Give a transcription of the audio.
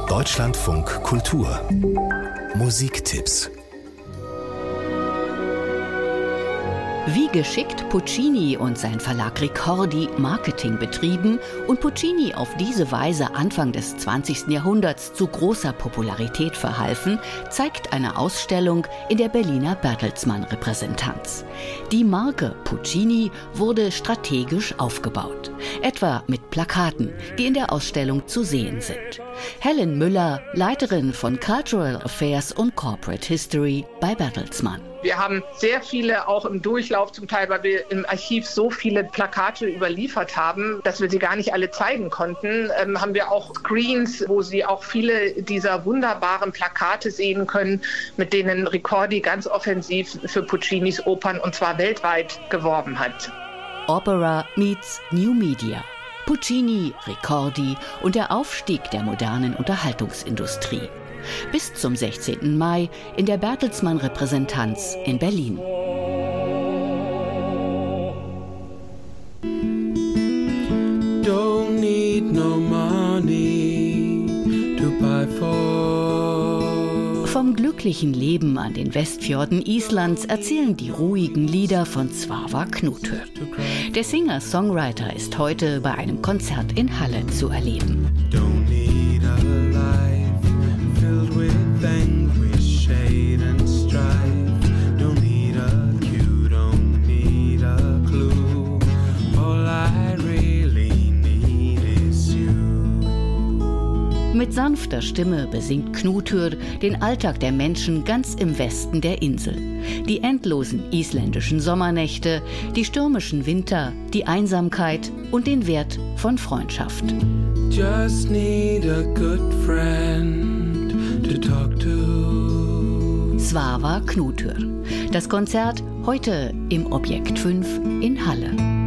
Deutschlandfunk Kultur Musiktipps. Wie geschickt Puccini und sein Verlag Ricordi Marketing betrieben und Puccini auf diese Weise Anfang des 20. Jahrhunderts zu großer Popularität verhalfen, zeigt eine Ausstellung in der Berliner Bertelsmann Repräsentanz. Die Marke Puccini wurde strategisch aufgebaut, etwa mit Plakaten, die in der Ausstellung zu sehen sind. Helen Müller, Leiterin von Cultural Affairs und Corporate History bei Bertelsmann. Wir haben sehr viele auch im Durchlauf, zum Teil, weil wir im Archiv so viele Plakate überliefert haben, dass wir sie gar nicht alle zeigen konnten, haben wir auch Screens, wo Sie auch viele dieser wunderbaren Plakate sehen können, mit denen Ricordi ganz offensiv für Puccinis Opern, und zwar weltweit, geworben hat. Opera meets New Media. Puccini, Ricordi und der Aufstieg der modernen Unterhaltungsindustrie. Bis zum 16. Mai in der Bertelsmann Repräsentanz in Berlin. Don't need no money to buy Vom glücklichen Leben an den Westfjorden Islands erzählen die ruhigen Lieder von Svavar Knútur. Der Singer-Songwriter ist heute bei einem Konzert in Halle zu erleben. Don't need a life filled with anguish, shade and strife. Don't need a cue, don't need a clue. All I really need is you. Mit sanfter Stimme besingt Knútur den Alltag der Menschen ganz im Westen der Insel. Die endlosen isländischen Sommernächte, die stürmischen Winter, die Einsamkeit und den Wert von Freundschaft. Just need a good friend to talk to. Svavar Knútur. Das Konzert heute im Objekt 5 in Halle.